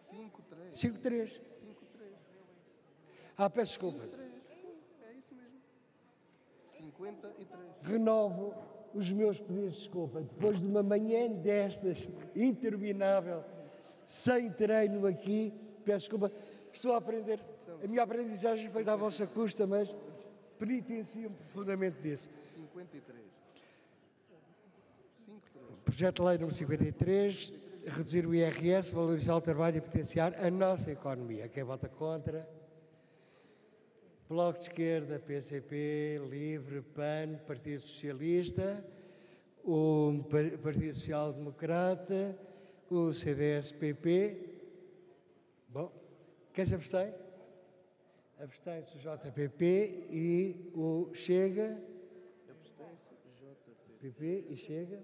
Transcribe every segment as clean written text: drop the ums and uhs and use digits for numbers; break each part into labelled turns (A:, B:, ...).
A: 5-3. Peço desculpa.
B: É isso mesmo. 53.
A: Renovo os meus pedidos de desculpa. Depois de uma manhã destas, interminável, sem treino aqui, peço desculpa. Estou a aprender. A minha aprendizagem foi à vossa custa, mas penitencio-me profundamente disso.
B: 53. 53.
A: Projeto de Lei número 53, reduzir o IRS, valorizar o trabalho e potenciar a nossa economia. Quem vota contra? Bloco de Esquerda, PCP, Livre, PAN, Partido Socialista, o Partido Social Democrata, o CDS-PP. Bom, quem se abstém? Abstém-se o JPP e o Chega.
B: Abstém-se JP.
A: PP e Chega.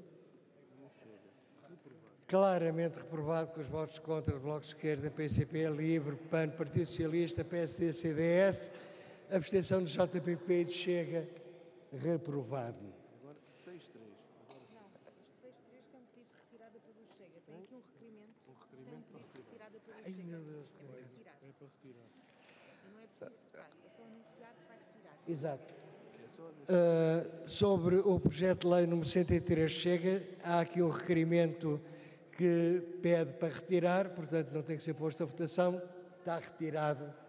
A: Claramente reprovado com os votos contra o Bloco de Esquerda, PCP, Livre, PAN, Partido Socialista, PSD, CDS. Abstenção do JPP e de Chega, reprovado.
B: Agora 6-3.
C: Não, este 6-3 tem um pedido de retirada pelo Chega. Tem aqui um requerimento. Tem um pedido de retirada pelo
A: Ai,
C: Chega.
A: meu Deus.
C: É para retirar.
B: É para retirar.
C: E não é preciso votar. É só anunciar que vai retirar.
A: Exato.
B: É só
A: Sobre o projeto de lei número 103 Chega, há aqui um requerimento que pede para retirar, portanto não tem que ser posto a votação, está retirado.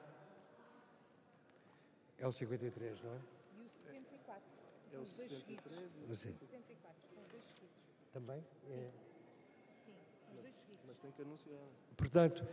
A: É o 53, não é?
C: E o 64.
B: É o
C: São os dois seguidos.
B: 63.
C: O
A: Sim.
C: 64. São os dois seguidos.
A: Também? É.
C: Sim, são os dois seguidos.
B: Mas tem que anunciar.
A: Portanto,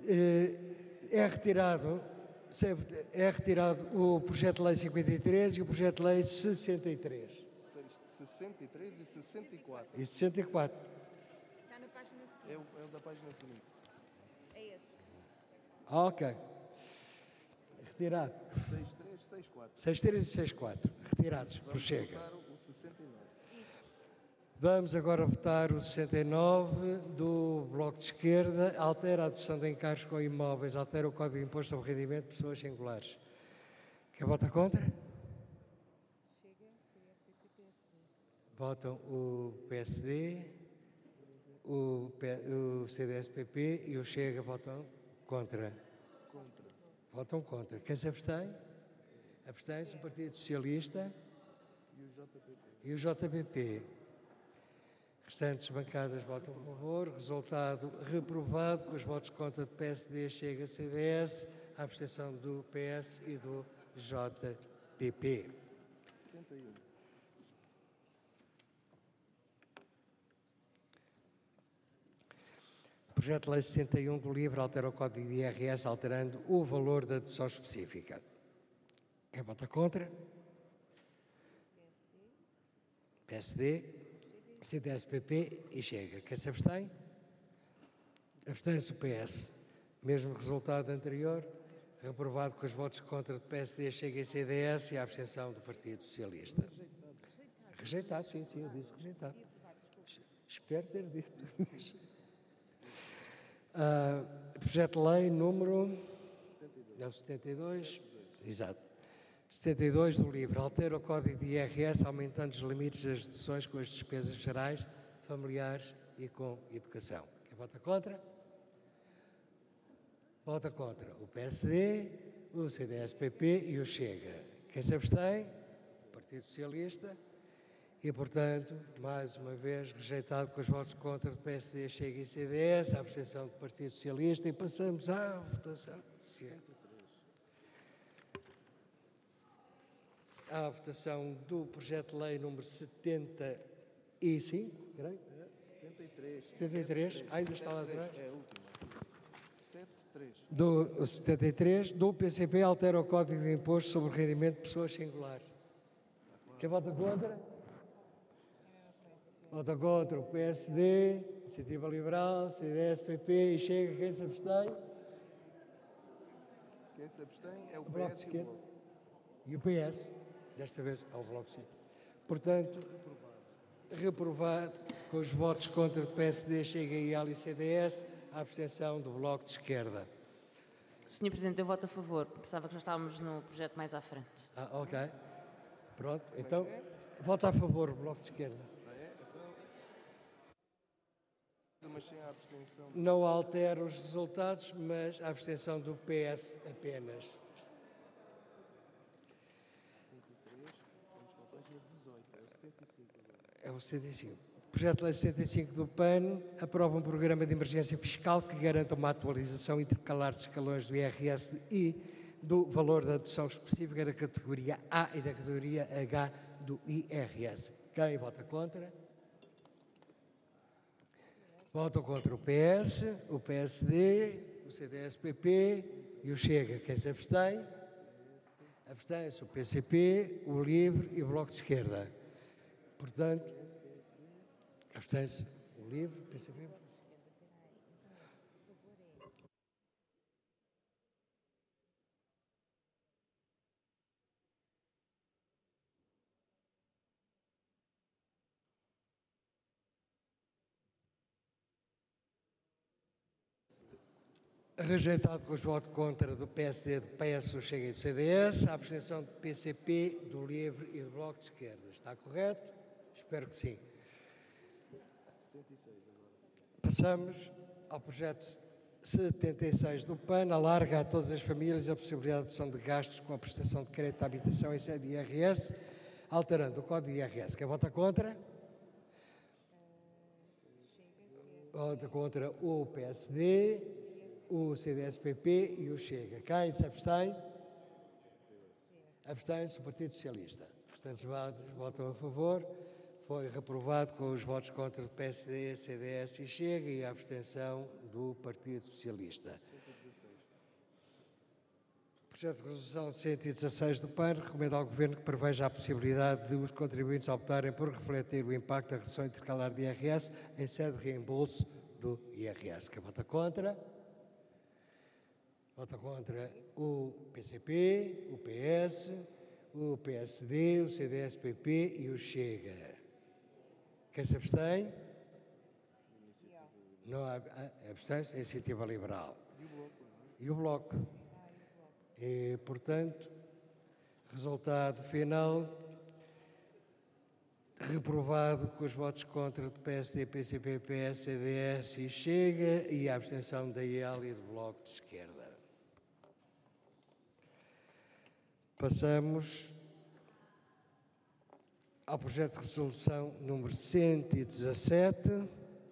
A: é retirado o projeto de lei 53 e o projeto de lei 63.
B: 63 e 64.
A: E 64.
C: Está na página seguinte.
B: É o da página seguinte.
C: É esse.
A: Ok. Retirado.
B: 63, 64.
A: 63 e 64. Retirados por Chega.
B: Votar o 69.
A: Vamos agora votar o 69 do Bloco de Esquerda. Altera a adoção de encargos com imóveis, altera o Código de Imposto sobre Rendimento de Pessoas Singulares. Quem vota contra?
C: Chega, CDS, PP, PSD.
A: Votam o PSD, o CDS-PP e o Chega votam contra. Votam contra. Quem se abstém? Abstém-se o Partido Socialista
B: E o JPP.
A: e o JPP. Restantes bancadas votam a favor. Resultado reprovado com os votos contra do PSD, Chega, CDS, a abstenção do PS e do JPP.
B: 71.
A: Projeto de Lei 61 do LIVRE altera o Código de IRS, alterando o valor da dedução específica. Quem vota contra? PSD, CDS-PP e Chega. Quem se abstém? Abstém-se o PS. Mesmo resultado anterior, reprovado com os votos contra do PSD, Chega e CDS e a abstenção do Partido Socialista. Rejeitado, sim, eu disse rejeitado. Espero ter dito. Projeto de Lei número 72. Exato. 72 do LIVRE altera o Código de IRS, aumentando os limites das deduções com as despesas gerais, familiares e com educação. Quem vota contra? Vota contra o PSD, o CDS-PP e o Chega. Quem se abstém? O Partido Socialista. E, portanto, mais uma vez, rejeitado com os votos contra do PSD, Chega e CDS, a abstenção do Partido Socialista, e passamos à votação. À votação do projeto de lei número 75, creio.
B: 73.
A: 73, ainda está lá atrás.
B: É a última. 73.
A: Do 73, do PCP altera o Código de Imposto sobre o Rendimento de Pessoas Singulares. Quem vota contra? Vota contra o PSD, Iniciativa Liberal, CDS, PP e Chega. Quem se abstém?
B: Quem se abstém é o
A: Bloco de
B: PS e o
A: Esquerda.
B: Bloco.
A: E o PS, desta vez, ao Bloco de Esquerda. Portanto, reprovado com os votos contra o PSD, Chega e AL e CDS, a abstenção do Bloco de Esquerda.
D: Senhor Presidente, eu voto a favor. Pensava que já estávamos no projeto mais à frente.
A: Ok. Pronto. Então, vota a favor o Bloco de Esquerda.
B: Mas sem a abstenção.
A: Não altera os resultados, mas a abstenção do PS apenas.
B: 73. Vamos para a página 18. É o 75 agora.
A: É o 75. Projeto de Lei 65 do PAN aprova um programa de emergência fiscal que garanta uma atualização intercalar de escalões do IRS e do valor da dedução específica da categoria A e da categoria H do IRS. Quem vota contra? Votam contra o PS, o PSD, o CDS-PP e o Chega. Quem se abstém? Abstém-se o PCP, o LIVRE e o Bloco de Esquerda. Portanto, abstém-se o LIVRE, o PCP. Rejeitado com os votos contra do PSD, do PS, o Chega e do CDS, a abstenção do PCP, do LIVRE e do Bloco de Esquerda. Está correto? Espero que sim.
B: 76 agora.
A: Passamos ao projeto 76 do PAN, alarga a todas as famílias a possibilidade de redução de gastos com a prestação de crédito à habitação em sede de IRS, alterando o Código de IRS. Quem vota contra? Vota contra o PSD, o CDS-PP e o Chega. Quem se abstém? Abstém-se o Partido Socialista. Restantes votam a favor. Foi reprovado com os votos contra do PSD, CDS e Chega e a abstenção do Partido Socialista.
B: 116.
A: Projeto de resolução 116 do PAN recomenda ao Governo que preveja a possibilidade de os contribuintes optarem por refletir o impacto da redução intercalar de IRS em sede de reembolso do IRS. Quem vota contra? Vota contra o PCP, o PS, o PSD, o CDS-PP e o Chega. Quem se abstém? Não há abstém-se, a Iniciativa Liberal. E o Bloco. E, portanto, resultado final, reprovado com os votos contra do PSD, PCP, PS, CDS e Chega e a abstenção da IEL e do Bloco de Esquerda. Passamos ao projeto de resolução número 117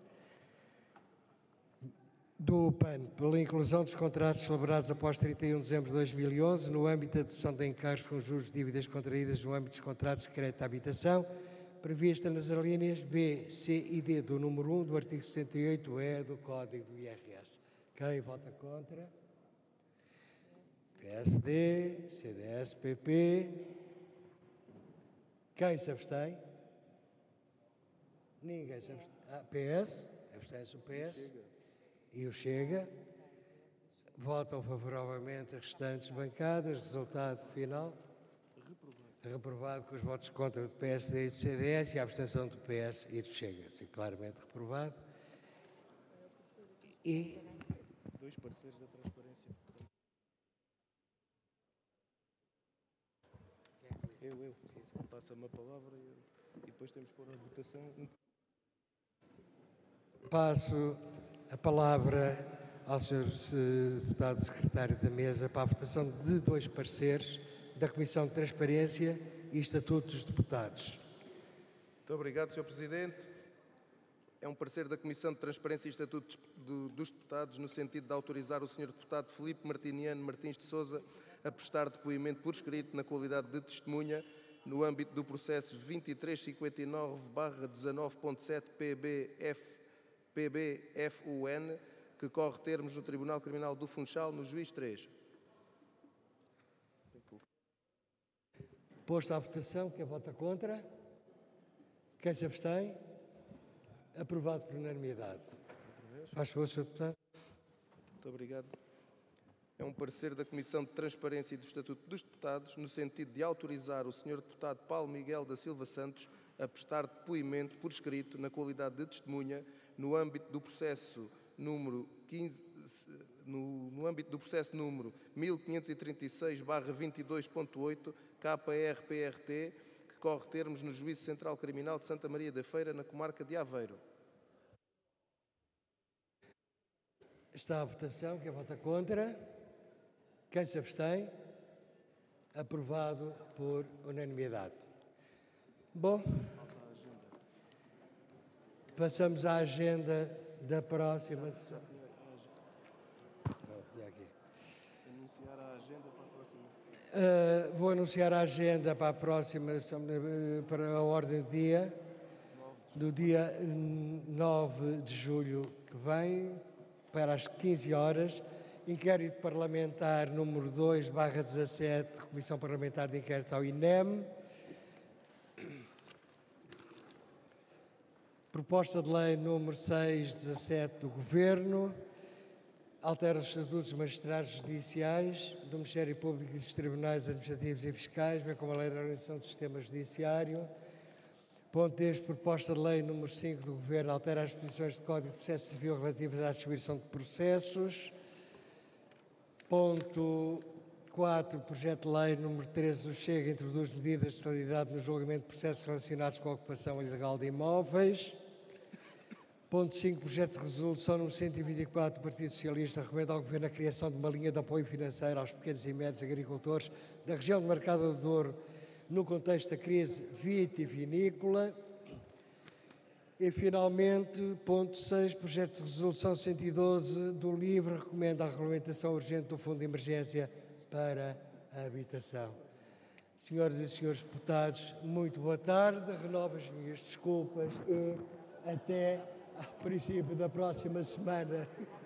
A: do PAN, pela inclusão dos contratos celebrados após 31 de dezembro de 2011 no âmbito da dedução de encargos com juros de dívidas contraídas no âmbito dos contratos de crédito à habitação, prevista nas alíneas B, C e D do número 1 do artigo 68-E do Código do IRS. Quem vota contra? PSD, CDS, PP. Quem se abstém? Ninguém se abstém. PS, abstém-se o PS e o Chega. Votam favoravelmente as restantes bancadas. Resultado final? Reprovado com os votos contra do PSD e do CDS e a abstenção do PS e do Chega. Sim, claramente reprovado. E
B: 2 pareceres da transparência. Eu. Passa-me a palavra e depois temos que pôr a votação.
A: Passo a palavra ao Sr. Deputado Secretário da Mesa para a votação de 2 pareceres da Comissão de Transparência e Estatuto dos Deputados.
B: Muito obrigado, Sr. Presidente. É um parecer da Comissão de Transparência e Estatuto dos Deputados no sentido de autorizar o Sr. Deputado Filipe Martiniano Martins de Sousa a prestar depoimento por escrito na qualidade de testemunha no âmbito do processo 2359/19.7 PBFUN, que corre termos no Tribunal Criminal do Funchal, no Juiz 3.
A: Posto à votação, quem vota contra? Quem se abstém? Aprovado por unanimidade. Faz favor, Sr. Deputado.
B: Muito obrigado. É um parecer da Comissão de Transparência e do Estatuto dos Deputados no sentido de autorizar o Sr. Deputado Paulo Miguel da Silva Santos a prestar depoimento por escrito na qualidade de testemunha no âmbito do processo número 1536/22.8 KRPRT, que corre termos no Juízo Central Criminal de Santa Maria da Feira, na comarca de Aveiro.
A: Está à votação. Quem vota contra? Quem se abstém? Aprovado por unanimidade. Bom, passamos à agenda da próxima sessão.
B: Anunciar a agenda para a próxima sessão.
A: Vou anunciar a agenda para a próxima, para a ordem do dia, do dia 9 de julho que vem, para as 15 horas, inquérito parlamentar número 2/17, Comissão Parlamentar de Inquérito ao INEM, proposta de lei número 6/17 do Governo, altera os estatutos dos magistrados judiciais, do Ministério Público e dos Tribunais Administrativos e Fiscais, bem como a lei da organização do sistema judiciário. Ponto 10, proposta de lei número 5 do Governo, altera as disposições do Código de Processo Civil relativas à distribuição de processos. Ponto 4, projeto de lei número 13 do Chega, introduz medidas de celeridade no julgamento de processos relacionados com a ocupação ilegal de imóveis. Ponto 5, projeto de resolução número 124 do Partido Socialista, recomenda ao Governo a criação de uma linha de apoio financeiro aos pequenos e médios agricultores da região de Marcada do Douro no contexto da crise vitivinícola. E, finalmente, ponto 6, projeto de resolução 112 do LIVRE, recomenda a regulamentação urgente do Fundo de Emergência para a Habitação. Senhoras e senhores deputados, muito boa tarde, renovo as minhas desculpas e até ao princípio da próxima semana.